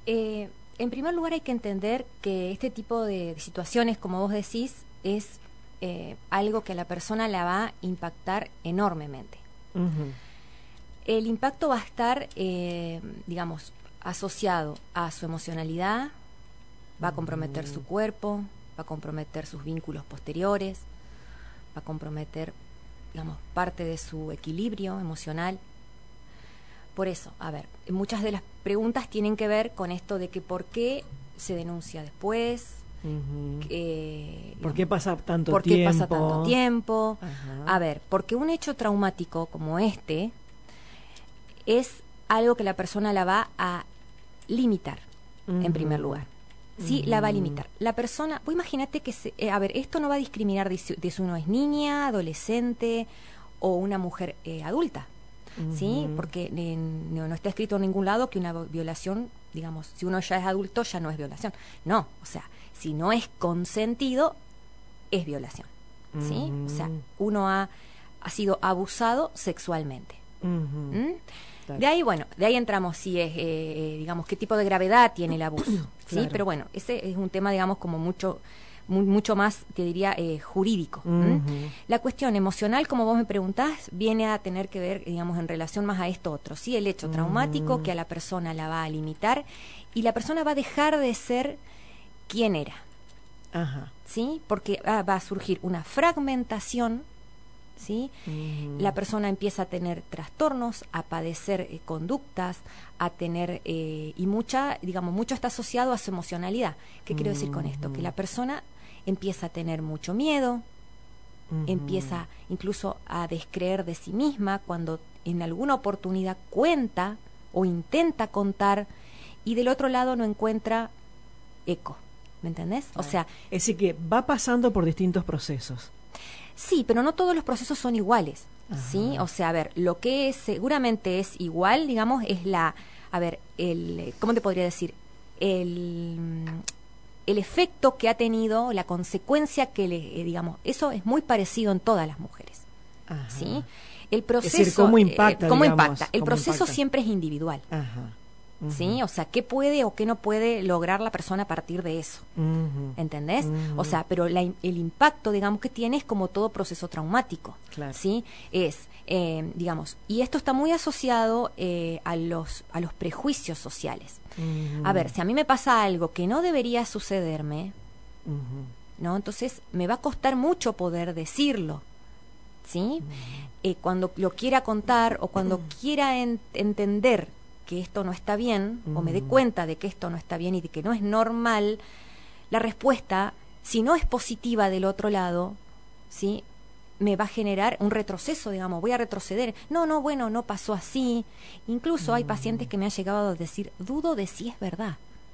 En primer lugar hay que entender que este tipo de situaciones, como vos decís, es algo que a la persona la va a impactar enormemente. Ujú. El impacto va a estar, digamos, asociado a su emocionalidad, va a comprometer su cuerpo, va a comprometer sus vínculos posteriores, va a comprometer, digamos, parte de su equilibrio emocional. Por eso, a ver, muchas de las preguntas tienen que ver con esto de que por qué se denuncia después, Ujú. ¿Por digamos, qué pasa tanto por qué pasa tiempo? tanto tiempo. Ajá. A ver, porque un hecho traumático como este es algo que la persona la va a limitar, en primer Ujú. lugar. Sí, la va a Ujú. limitar. La persona, vos imagínate que, a ver, esto no va a discriminar de si uno es niña, adolescente o una mujer adulta, ¿sí? Ujú. Porque no está escrito en ningún lado que una violación, digamos, si uno ya es adulto ya no es violación. No, o sea, si no es consentido, es violación, ¿sí? O sea, Ujú. uno ha sido abusado sexualmente. Ujú. ¿Mm? Claro. De ahí, bueno, de ahí entramos si es, digamos, qué tipo de gravedad tiene el abuso, ¿sí? Claro. Pero bueno, ese es un tema, digamos, como mucho más, te diría, jurídico. Ujú. La cuestión emocional, como vos me preguntás, viene a tener que ver, digamos, en relación más a esto otro, ¿sí? El hecho traumático Ujú. que a la persona la va a limitar y la persona va a dejar de ser quien era, Ajá. ¿sí? Porque va a surgir una fragmentación, ¿sí? La Ujú. persona empieza a tener trastornos, a padecer conductas, a tener, y mucho está asociado a su emocionalidad. ¿Qué quiero decir con esto? Que Ujú. la persona empieza a tener mucho miedo, Ujú. empieza incluso a descreer de sí misma cuando en alguna oportunidad cuenta o intenta contar y del otro lado no encuentra eco. ¿Me entendés? O Claro. sea, Es decir, que va pasando por distintos procesos. sí, pero no todos los procesos son iguales, ¿sí? O Ajá. sea, a ver, lo que seguramente es igual, digamos, es a ver, ¿cómo te podría decir? El, mm, el efecto que ha tenido, la consecuencia que digamos, eso es muy parecido en todas las mujeres, ¿sí? Ajá. El Es decir, proceso, cómo impacta, ¿cómo impacta? digamos, El cómo proceso impacta. siempre es individual. Ajá. Ujú. ¿Sí? O sea, ¿qué puede o qué no puede lograr la persona a partir de eso? Ujú. ¿Entendés? O Ujú. sea, pero el impacto, digamos, que tiene es como todo proceso traumático, Claro. ¿sí? Es, digamos, y esto está muy asociado a los prejuicios sociales. A ver, Ujú. si a mí me pasa algo que no debería sucederme, Ujú. ¿no? Entonces me va a costar mucho poder decirlo, ¿sí? Cuando lo quiera contar o cuando quiera entender que esto no está bien, o me dé Ujú. cuenta de que esto no está bien y de que no es normal, la respuesta, si no es positiva del otro lado, ¿sí? Me va a generar un retroceso, digamos, voy a retroceder. No, no, bueno, no pasó así. Incluso hay pacientes que me han llegado a decir, dudo de si es verdad.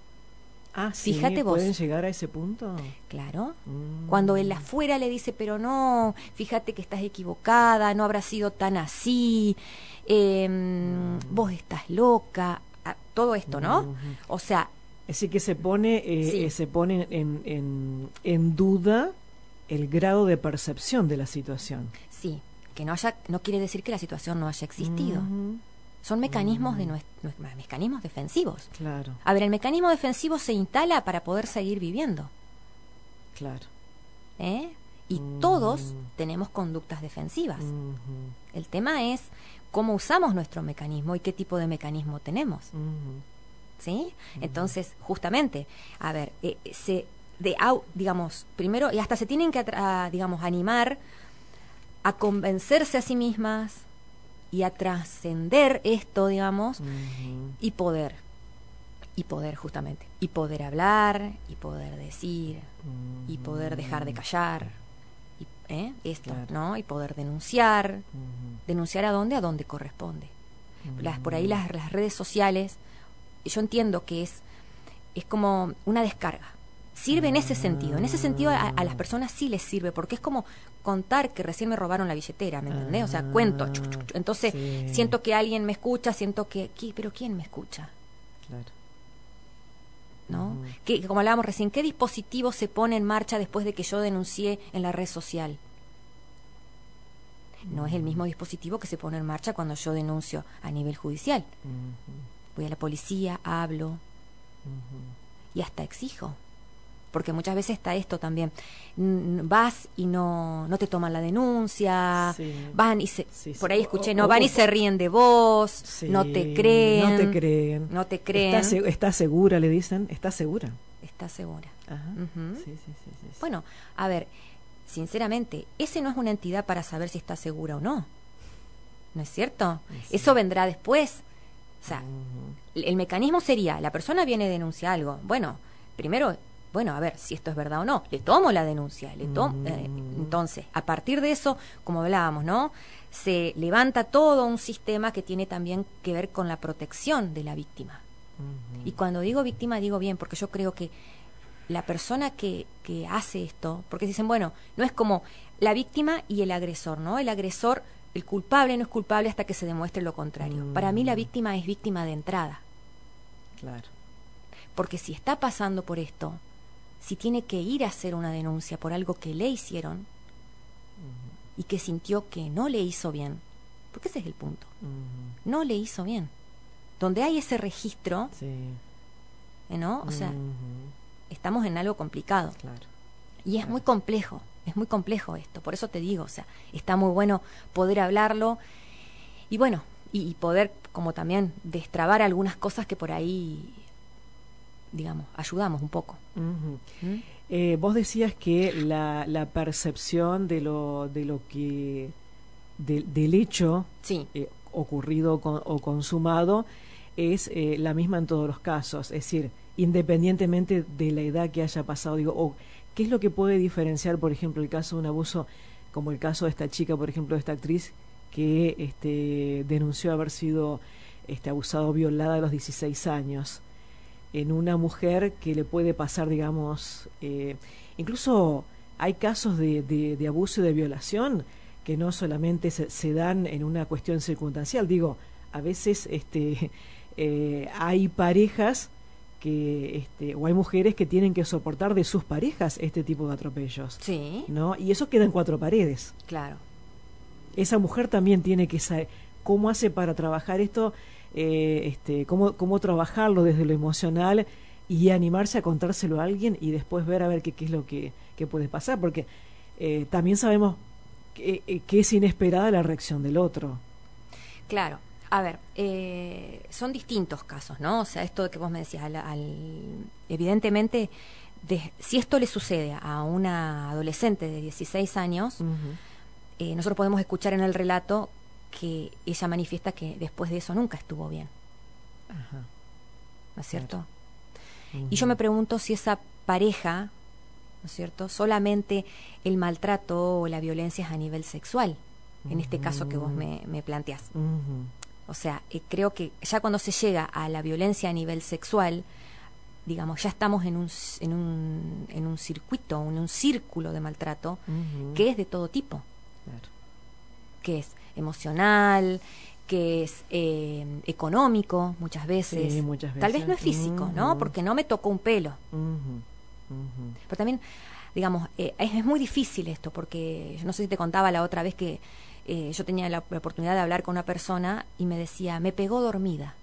Ah, sí, Fíjate ¿pueden vos, llegar a ese punto? claro. Cuando el Mm. afuera le dice, pero no, fíjate que estás equivocada, no habrá sido tan así, vos estás loca, todo esto, ¿no? Ujú. O sea, Es decir, que sí, se pone en duda el grado de percepción de la situación. sí, que no quiere decir que la situación no haya existido. Ujú. Son mecanismos Ujú. mecanismos defensivos. Claro, A ver, el mecanismo defensivo se instala para poder seguir viviendo, claro. ¿eh? Y todos Ujú. tenemos conductas defensivas. Ujú. El tema es cómo usamos nuestro mecanismo y qué tipo de mecanismo tenemos, Ujú. ¿sí? Ujú. Entonces, justamente, a ver, digamos, primero, y hasta se tienen que, digamos, animar a convencerse a sí mismas y a trascender esto, digamos, Ujú. y poder, justamente, y poder hablar, y poder decir, y poder dejar de Ujú. callar, esto, Claro. ¿no? Y poder denunciar. Ujú. ¿Denunciar a dónde? A dónde corresponde. Por ahí Ujú. las redes sociales, yo entiendo que es como una descarga. Sirve en ese sentido. En ese sentido a las Ah. personas sí les sirve, porque es como contar que recién me robaron la billetera, ¿me entendés? O sea, cuento. Ah. Entonces, Sí, siento que alguien me escucha, siento que... ¿Pero quién me escucha? claro. ¿No? Ujú. Como hablábamos recién, ¿qué dispositivo se pone en marcha después de que yo denuncié en la red social? No es el Ujú. mismo dispositivo que se pone en marcha cuando yo denuncio a nivel judicial. Ujú. Voy a la policía, hablo, Y hasta exijo. Porque muchas veces está esto también. Vas y no te toman la denuncia, Sí. van y por ahí escuché, van y se ríen de vos, Sí, no te creen. No te creen. ¿Estás segura? Le dicen. ¿Estás segura? ¿Estás segura? Ajá. Ujú. Sí. Bueno, a ver, sinceramente, ese no es una entidad para saber si está segura o no. ¿No es cierto? Sí. Eso vendrá después. O sea, el mecanismo sería, la persona viene y denuncia algo. Bueno, primero, a ver si esto es verdad o no. Le tomo la denuncia. Entonces, a partir de eso, como hablábamos, ¿no? Se levanta todo un sistema que tiene también que ver con la protección de la víctima. Y cuando digo víctima, digo bien, porque yo creo que la persona que hace esto, porque dicen, bueno, no es como la víctima y el agresor, ¿no? El agresor, el culpable no es culpable hasta que se demuestre lo contrario. Para mí la víctima es víctima de entrada. Claro. Porque si está pasando por esto, si tiene que ir a hacer una denuncia por algo que le hicieron y que sintió que no le hizo bien, porque ese es el punto, no le hizo bien. Donde hay ese registro, sí. ¿no? O sea, estamos en algo complicado. Claro. Y es muy complejo esto, por eso te digo, o sea, está muy bueno poder hablarlo y bueno, y poder como también destrabar algunas cosas que por ahí, digamos, ayudamos un poco. Vos decías que la percepción de lo que del hecho Sí. Ocurrido o consumado es la misma en todos los casos, es decir, independientemente de la edad que haya pasado, digo, o qué es lo que puede diferenciar, por ejemplo, el caso de un abuso, como el caso de esta chica, por ejemplo, de esta actriz que denunció haber sido abusada o violada a los 16 años, en una mujer que le puede pasar, digamos, incluso hay casos de abuso y de violación que no solamente se dan en una cuestión circunstancial, digo, a veces hay parejas que o hay mujeres que tienen que soportar de sus parejas este tipo de atropellos. Sí. ¿No? Y eso queda en cuatro paredes. Claro. Esa mujer también tiene que saber cómo hace para trabajar esto, cómo trabajarlo desde lo emocional y animarse a contárselo a alguien y después ver a ver qué es lo que puede pasar, porque también sabemos que es inesperada la reacción del otro. Claro. A ver, son distintos casos, ¿no? O sea, esto que vos me decías, evidentemente, si esto le sucede a una adolescente de 16 años, nosotros podemos escuchar en el relato que ella manifiesta que después de eso nunca estuvo bien. Ajá. ¿No es cierto? Claro. Y yo me pregunto si esa pareja, ¿no es cierto?, solamente el maltrato o la violencia es a nivel sexual, en este caso que vos me planteás. O sea, creo que ya cuando se llega a la violencia a nivel sexual, digamos, ya estamos en un circuito, en un círculo de maltrato que es de todo tipo. Claro. Que es emocional, que es económico muchas veces. Sí, muchas veces. Tal vez no es físico, ¿no? Porque no me tocó un pelo. Pero también, digamos, es muy difícil esto, porque yo no sé si te contaba la otra vez que yo tenía la oportunidad de hablar con una persona y me decía, me pegó dormida.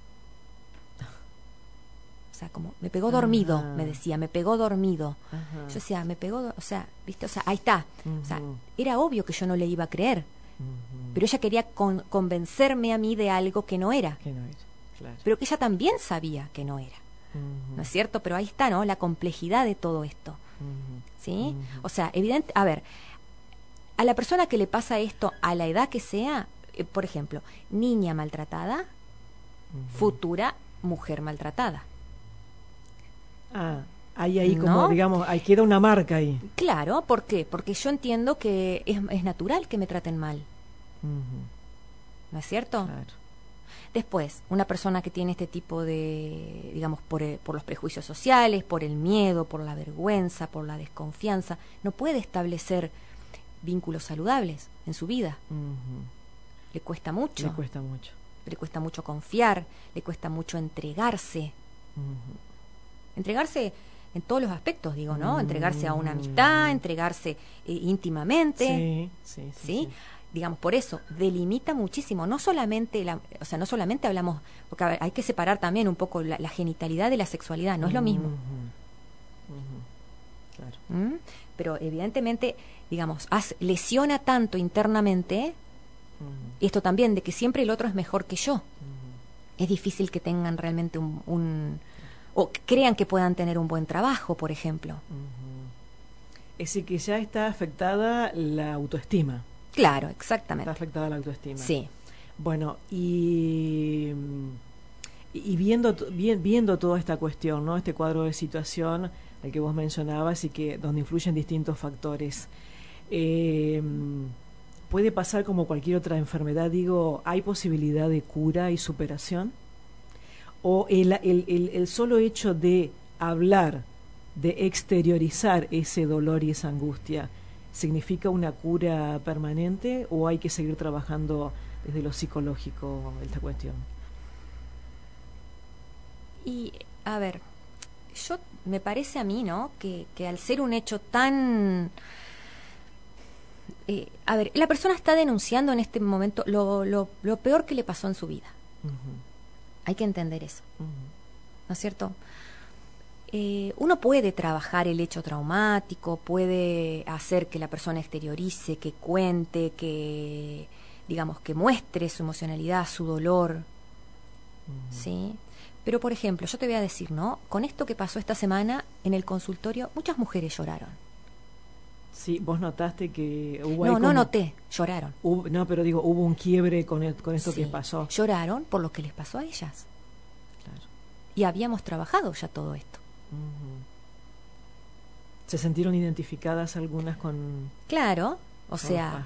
O sea, como, me pegó dormido, me decía, me pegó dormido. Ajá. Yo decía, me pegó, o sea, ¿viste? O sea, ahí está. O sea, era obvio que yo no le iba a creer. Pero ella quería convencerme a mí de algo que no era. Que no era, claro. Pero que ella también sabía que no era. ¿No es cierto? Pero ahí está, ¿no? La complejidad de todo esto. ¿Sí? O sea, evidente, a ver, a la persona que le pasa esto a la edad que sea, por ejemplo, niña maltratada, futura mujer maltratada. Ah, ahí como, ¿No? digamos, ahí queda una marca ahí. Claro, ¿por qué? Porque yo entiendo que es natural que me traten mal. ¿No es cierto? Claro. Después, una persona que tiene este tipo de, digamos, por los prejuicios sociales, por el miedo, por la vergüenza, por la desconfianza, no puede establecer vínculos saludables en su vida. Le cuesta mucho. Le cuesta mucho. Le cuesta mucho confiar, le cuesta mucho entregarse. Entregarse en todos los aspectos, digo, ¿no? Entregarse a una amistad, entregarse íntimamente. Sí. digamos, por eso, delimita muchísimo, no solamente no solamente hablamos, porque a ver, hay que separar también un poco la genitalidad de la sexualidad, no es lo mismo. Claro. Pero evidentemente, digamos, lesiona tanto internamente, y esto también, de que siempre el otro es mejor que yo. Es difícil que tengan realmente o crean que puedan tener un buen trabajo, por ejemplo. Es decir, que ya está afectada la autoestima. Claro, exactamente. Está afectada la autoestima. Sí. Bueno, y viendo toda esta cuestión, ¿no? Este cuadro de situación al que vos mencionabas y que donde influyen distintos factores, puede pasar como cualquier otra enfermedad, digo, ¿hay posibilidad de cura y superación? ¿O el solo hecho de hablar, de exteriorizar ese dolor y esa angustia, significa una cura permanente o hay que seguir trabajando desde lo psicológico esta cuestión? Y, a ver, me parece a mí, ¿no?, que al ser un hecho tan... a ver, la persona está denunciando en este momento lo peor que le pasó en su vida. Hay que entender eso, ¿no es cierto? Uno puede trabajar el hecho traumático, puede hacer que la persona exteriorice, que cuente, que, digamos, que muestre su emocionalidad, su dolor, ¿sí? Pero, por ejemplo, yo te voy a decir, ¿no? Con esto que pasó esta semana en el consultorio, muchas mujeres lloraron. Sí, vos notaste que hubo... No noté, lloraron. No, pero digo, hubo un quiebre con esto que pasó. Lloraron por lo que les pasó a ellas. Claro. Y habíamos trabajado ya todo esto. ¿Se sintieron identificadas algunas con...? Claro, o sea...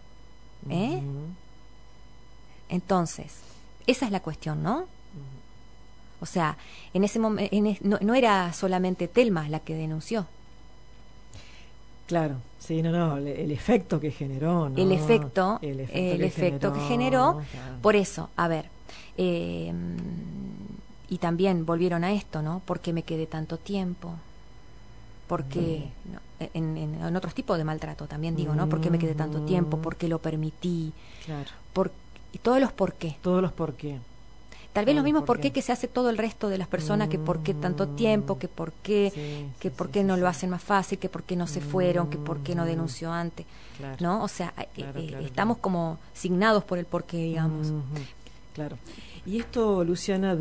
Entonces, esa es la cuestión, ¿no? O sea, en ese momento no era solamente Telma la que denunció. Claro, sí, el efecto que generó, ¿no? El efecto que generó, claro. Por eso, a ver, y también volvieron a esto, ¿no? ¿Por qué me quedé tanto tiempo? Porque en otros tipos de maltrato también digo, ¿no? ¿Por qué me quedé tanto tiempo? ¿Por qué lo permití? Claro. Y todos los por qué. Todos los por qué. Tal vez los mismos por qué que se hace todo el resto de las personas, que por qué tanto tiempo, que por qué, por qué no lo hacen más fácil, que por qué no se fueron, que por qué no denunció antes, claro. ¿No? O sea, estamos como signados por el por qué, digamos. Claro. Y esto, Luciana,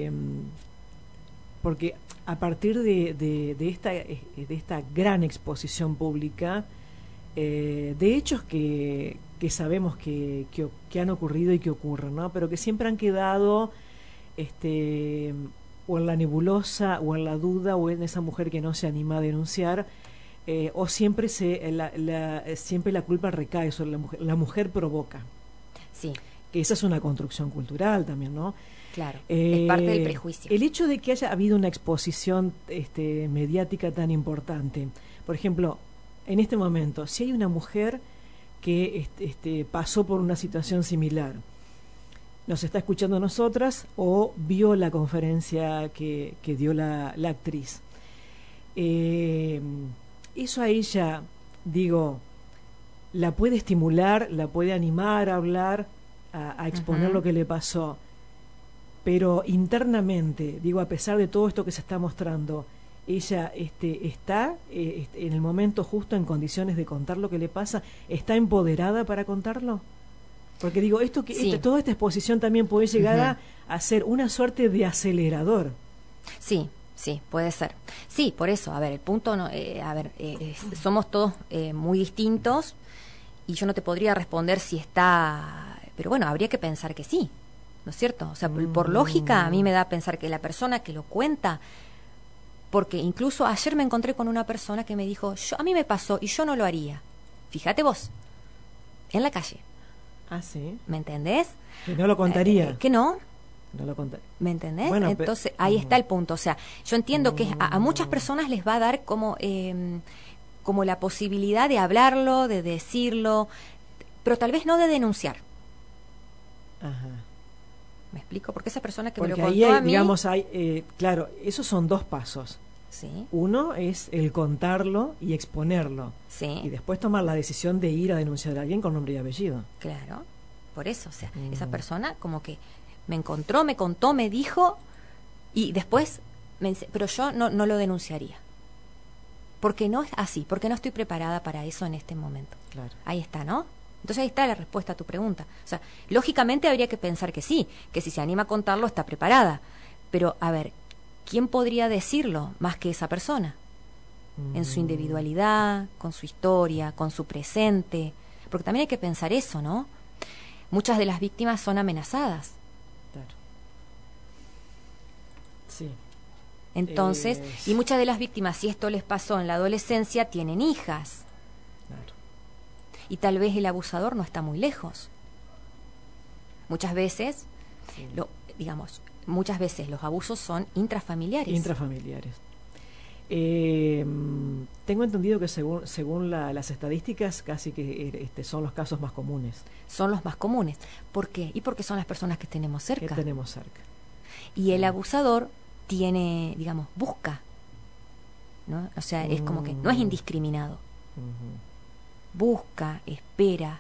porque a partir de esta gran exposición pública, de hechos que sabemos que han ocurrido y que ocurren, ¿no? Pero que siempre han quedado o en la nebulosa o en la duda o en esa mujer que no se anima a denunciar, o siempre siempre la culpa recae sobre la mujer provoca. Sí. Que esa es una construcción cultural también, ¿no? Claro, es parte del prejuicio. El hecho de que haya habido una exposición mediática tan importante, por ejemplo, en este momento, si hay una mujer que pasó por una situación similar, nos está escuchando a nosotras o vio la conferencia que dio la actriz, eso a ella, digo, la puede estimular, la puede animar a hablar, a exponer lo que le pasó, pero internamente, digo, a pesar de todo esto que se está mostrando, ella está en el momento justo en condiciones de contar lo que le pasa, está empoderada para contarlo. Porque digo, toda esta exposición también puede llegar a ser una suerte de acelerador. Sí, puede ser. Sí, por eso, a ver, el punto, somos todos muy distintos y yo no te podría responder si está, pero bueno, habría que pensar que sí, ¿no es cierto? O sea, por lógica a mí me da a pensar que la persona que lo cuenta, porque incluso ayer me encontré con una persona que me dijo, a mí me pasó y yo no lo haría. Fíjate vos, en la calle. Ah, sí. ¿Me entendés? Que no lo contaría. ¿Que no? No lo contaría. ¿Me entendés? Bueno, entonces, ahí está el punto. O sea, yo entiendo que a muchas personas les va a dar como la posibilidad de hablarlo, de decirlo, pero tal vez no de denunciar. Ajá. ¿Me explico? Porque esa persona que porque me lo contó a mí... digamos, claro, esos son dos pasos. Sí. Uno es el contarlo y exponerlo. Sí. Y después tomar la decisión de ir a denunciar a alguien con nombre y apellido. Claro. Por eso, o sea, esa persona como que me encontró, me contó, me dijo y después pero yo no lo denunciaría. Porque no es así, porque no estoy preparada para eso en este momento. Claro. Ahí está, ¿no? Entonces ahí está la respuesta a tu pregunta. O sea, lógicamente habría que pensar que sí, que si se anima a contarlo está preparada. Pero, a ver, ¿quién podría decirlo más que esa persona? En su individualidad, con su historia, con su presente. Porque también hay que pensar eso, ¿no? Muchas de las víctimas son amenazadas. Claro. Sí. Entonces, y muchas de las víctimas, si esto les pasó en la adolescencia, tienen hijas. Claro. Y tal vez el abusador no está muy lejos. Muchas veces, Sí. Muchas veces los abusos son intrafamiliares. Intrafamiliares. Tengo entendido que según las estadísticas, casi que son los casos más comunes. Son los más comunes. ¿Por qué? Y porque son las personas que tenemos cerca. Que tenemos cerca. Y el abusador tiene, busca, ¿no? O sea, es como que no es indiscriminado. Busca, espera.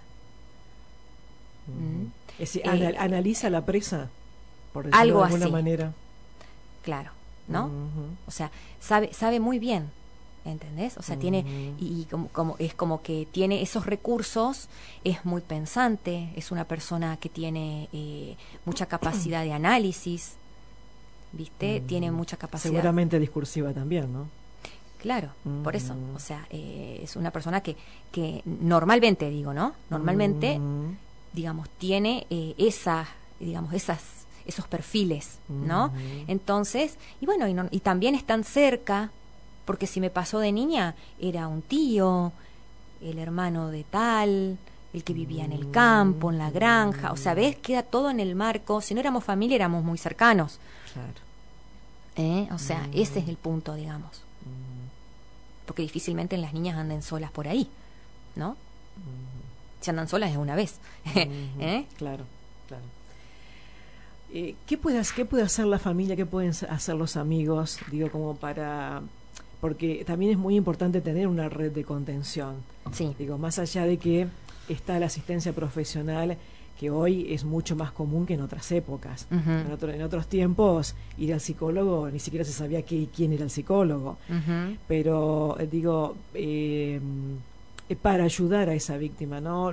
Es decir, analiza la presa, por decirlo algo de alguna así. manera. Claro, ¿no? O sea, sabe muy bien, ¿entendés? O sea, tiene, y como es como que tiene esos recursos, es muy pensante, es una persona que tiene mucha capacidad de análisis, ¿viste? Tiene mucha capacidad. Seguramente discursiva también, ¿no? Claro, por eso, o sea, es una persona que normalmente, ¿no? Normalmente, tiene esos perfiles, ¿no? Entonces, y bueno, y también están cerca, porque si me pasó de niña, era un tío, el hermano de tal, el que vivía en el campo, en la granja, o sea, ¿ves? Queda todo en el marco, si no éramos familia, éramos muy cercanos. Claro. O sea, ese es el punto, digamos. Porque difícilmente las niñas anden solas por ahí, ¿no? Si andan solas es una vez. Claro, claro. ¿Qué puede hacer la familia? ¿Qué pueden hacer los amigos? Digo, como para... Porque también es muy importante tener una red de contención. Sí. Digo, más allá de que está la asistencia profesional, que hoy es mucho más común que en otras épocas. En otros tiempos, ir al psicólogo, ni siquiera se sabía quién era el psicólogo. Pero, para ayudar a esa víctima, ¿no?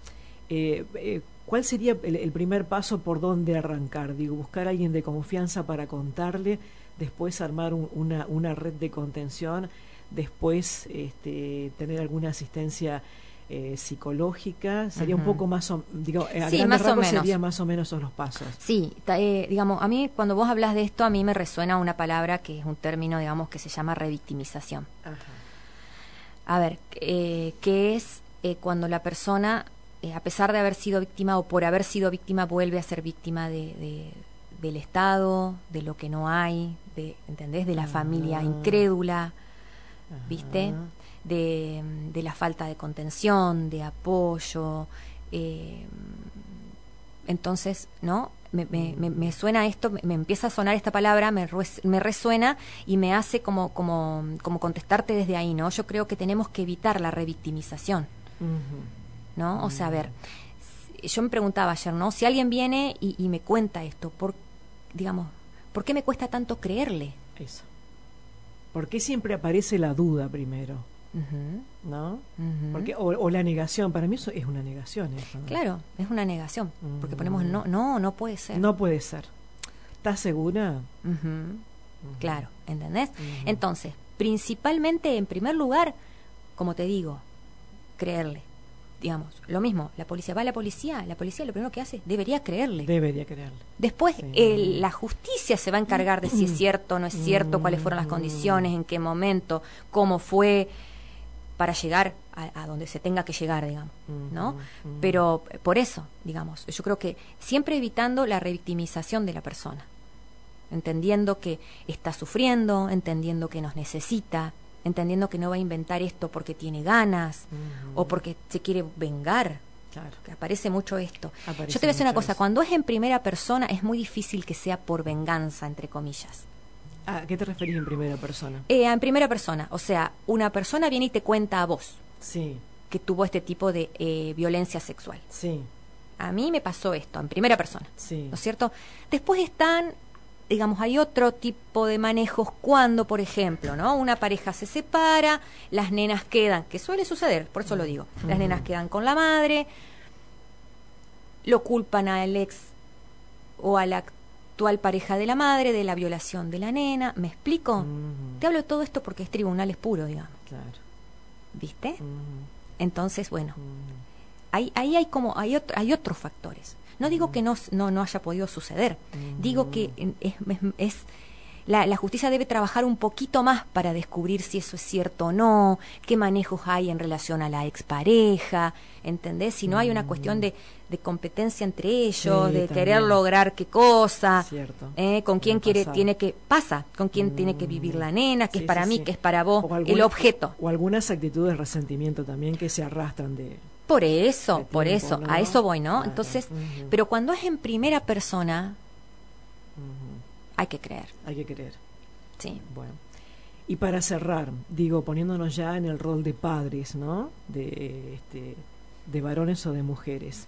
¿Cuál sería el primer paso por dónde arrancar? Digo, buscar a alguien de confianza para contarle, después armar una red de contención, después tener alguna asistencia psicológica. Sería un poco más, sí, más o menos. Sería más o menos esos los pasos. Sí, a mí cuando vos hablas de esto, a mí me resuena una palabra que es un término, que se llama revictimización. Ajá. A ver, ¿qué es cuando la persona, a pesar de haber sido víctima o por haber sido víctima, vuelve a ser víctima del Estado, de lo que no hay, ¿entendés? De la familia incrédula, ¿viste? De la falta de contención, de apoyo. Entonces, ¿no? Me suena esto, me empieza a sonar esta palabra, me resuena y me hace como contestarte desde ahí, ¿no? Yo creo que tenemos que evitar la revictimización, ¿no? O sea, a ver, yo me preguntaba ayer, ¿no? Si alguien viene y me cuenta esto, ¿por qué me cuesta tanto creerle? Eso. ¿Por qué siempre aparece la duda primero? ¿No? Porque, o la negación, para mí eso es una negación. Eso, ¿no? Claro, es una negación, porque ponemos no puede ser. No puede ser. ¿Estás segura? Claro, ¿entendés? Entonces, principalmente, en primer lugar, como te digo, creerle. Lo mismo, la policía lo primero que hace, debería creerle. Después, la justicia se va a encargar de si es cierto o no es cierto, cuáles fueron las condiciones, en qué momento, cómo fue, para llegar a donde se tenga que llegar, ¿no? Pero por eso, yo creo que siempre evitando la revictimización de la persona, entendiendo que está sufriendo, entendiendo que nos necesita, entendiendo que no va a inventar esto porque tiene ganas o porque se quiere vengar. Claro. Que aparece mucho esto. Yo te voy a decir una cosa, cuando es en primera persona es muy difícil que sea por venganza, entre comillas. ¿A qué te referís en primera persona? En primera persona, o sea, una persona viene y te cuenta a vos Sí, que tuvo este tipo de violencia sexual. sí, A mí me pasó esto, en primera persona, sí. ¿no es cierto? Después están, digamos, hay otro tipo de manejos cuando, por ejemplo, ¿no? Una pareja se separa, las nenas quedan, que suele suceder, por eso lo digo, las nenas quedan con la madre, lo culpan al ex o a la actual pareja de la madre de la violación de la nena, ¿me explico? Te hablo de todo esto porque es tribunales puro, digamos, Claro. ¿viste? Entonces, bueno, ahí hay otros factores. No digo que no haya podido suceder, digo que la justicia debe trabajar un poquito más para descubrir si eso es cierto o no, qué manejos hay en relación a la expareja, ¿entendés? Si no hay una cuestión de competencia entre ellos, Sí, de también. querer lograr qué cosa, Cierto. con quién Puede pasar. con quién tiene que vivir la nena, qué Sí, es para sí, mí, sí. qué es para vos, O el objeto. O algunas actitudes de resentimiento también que se arrastran de... Por eso, de tiempo, ¿no? a eso voy, ¿no? Claro. Entonces, pero cuando es en primera persona, hay que creer, Hay que creer. sí. Bueno. Y para cerrar, digo, poniéndonos ya en el rol de padres, ¿no? De varones o de mujeres.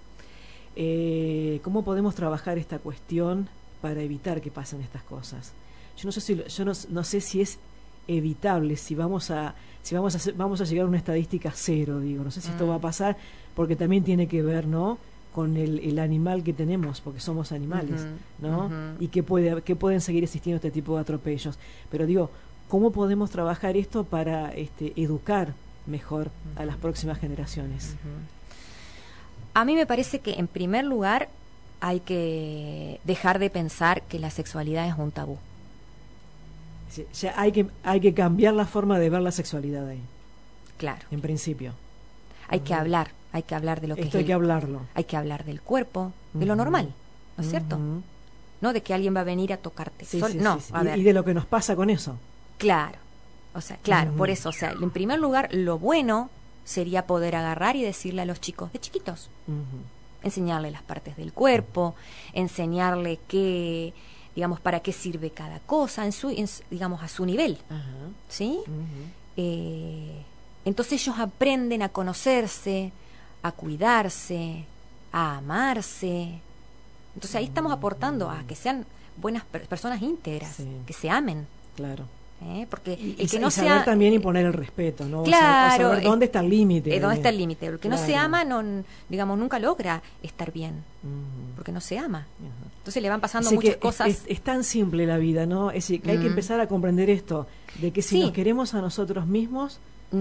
¿Cómo podemos trabajar esta cuestión para evitar que pasen estas cosas? Yo no sé si es evitable, si vamos a llegar a una estadística cero, digo, no sé si esto va a pasar, porque también tiene que ver, ¿no?, con el animal que tenemos, porque somos animales, ¿no? Y que pueden seguir existiendo este tipo de atropellos. Pero digo, ¿cómo podemos trabajar esto para educar mejor a las próximas generaciones? A mí me parece que en primer lugar hay que dejar de pensar que la sexualidad es un tabú. Ya hay que cambiar la forma de ver la sexualidad ahí, Claro. en principio. Hay que hablar de lo que Esto hay que hablarlo. Hay que hablar del cuerpo, de lo normal, ¿no es cierto? No de que alguien va a venir a tocarte. Sí, No, sí. a ver. Y de lo que nos pasa con eso. Claro. O sea, claro, por eso, o sea, en primer lugar, lo bueno sería poder agarrar y decirle a los chicos de chiquitos, enseñarle las partes del cuerpo, enseñarle qué, digamos, para qué sirve cada cosa, digamos, a su nivel, ¿sí? Entonces ellos aprenden a conocerse, a cuidarse, a amarse. Entonces ahí estamos aportando a que sean buenas personas íntegras, Sí. que se amen. Claro. Porque Y el que no saber sea también imponer el respeto, ¿no? Claro, saber dónde está el límite. ¿dónde está el límite? El que no se Claro. ama, digamos, nunca logra estar bien, porque no se ama. Entonces le van pasando Así muchas que cosas. es tan simple la vida, ¿no? Es decir, que hay que empezar a comprender esto, de que si Sí. nos queremos a nosotros mismos,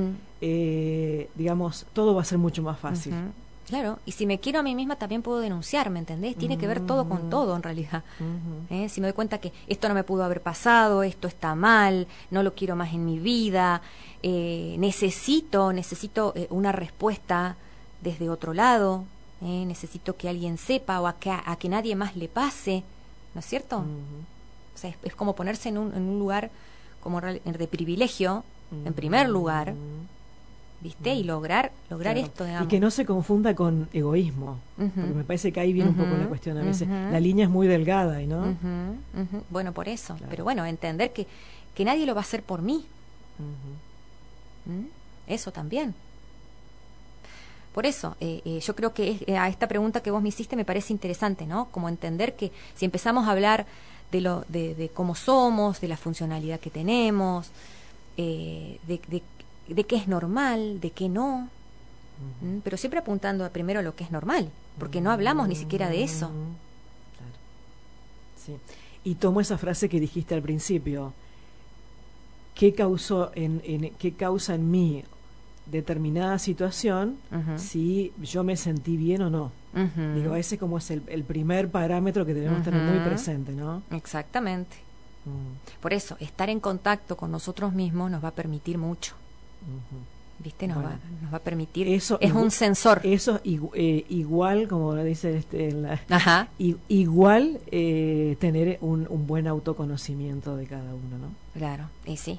digamos, todo va a ser mucho más fácil. Claro, y si me quiero a mí misma también puedo denunciar, ¿me entendés? Tiene que ver todo con todo en realidad. Si me doy cuenta que esto no me pudo haber pasado, esto está mal, no lo quiero más en mi vida, necesito una respuesta desde otro lado, necesito que alguien sepa o a que nadie más le pase, ¿no es cierto? O sea, es como ponerse en un lugar como de privilegio, en primer lugar, ¿viste? Y lograr Claro. esto, digamos. Y que no se confunda con egoísmo, porque me parece que ahí viene un poco la cuestión a veces. La línea es muy delgada, ¿no? Bueno, por eso. Claro. Pero bueno, entender que nadie lo va a hacer por mí. Eso también. Por eso, yo creo que a esta pregunta que vos me hiciste me parece interesante, ¿no? Como entender que si empezamos a hablar de cómo somos, de la funcionalidad que tenemos, de qué es normal, de qué no, pero siempre apuntando primero a lo que es normal, porque no hablamos ni siquiera de eso. Claro. Sí. Y tomo esa frase que dijiste al principio. ¿Qué causa en mí determinada situación si yo me sentí bien o no? Digo, ese como es el primer parámetro que debemos tener muy presente, ¿no? Exactamente. Por eso, estar en contacto con nosotros mismos nos va a permitir mucho. ¿Viste? Nos va a permitir. Eso, es un sensor. Eso igual, como lo dice Ajá. igual tener un buen autoconocimiento de cada uno, ¿no? Claro, y sí.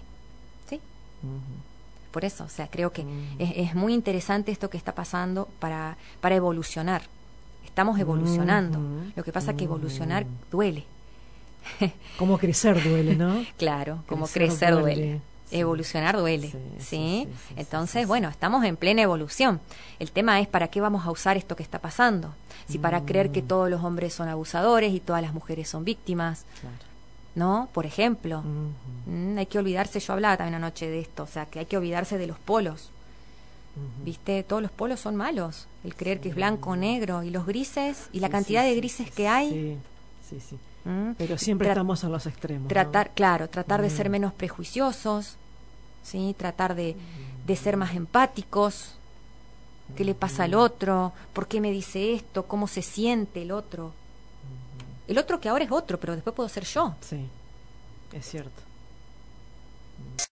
Por eso, o sea, creo que es muy interesante esto que está pasando para evolucionar. Estamos evolucionando. Lo que pasa es que evolucionar duele. Como crecer duele, ¿no? Claro, como crecer duele. Sí. Evolucionar duele, ¿sí? Entonces, bueno, estamos en plena evolución. El tema es para qué vamos a usar esto que está pasando. Si para creer que todos los hombres son abusadores y todas las mujeres son víctimas, claro, ¿no? Por ejemplo, hay que olvidarse, yo hablaba también anoche de esto, o sea, que hay que olvidarse de los polos. ¿Viste? Todos los polos son malos. El creer que es blanco o negro, y los grises, y la cantidad de grises que hay. Sí. Pero siempre estamos en los extremos. Tratar, ¿no? Claro, tratar de ser menos prejuiciosos, ¿sí? Tratar de ser más empáticos. ¿Qué le pasa al otro? ¿Por qué me dice esto? ¿Cómo se siente el otro? El otro que ahora es otro, pero después puedo ser yo. Sí, es cierto.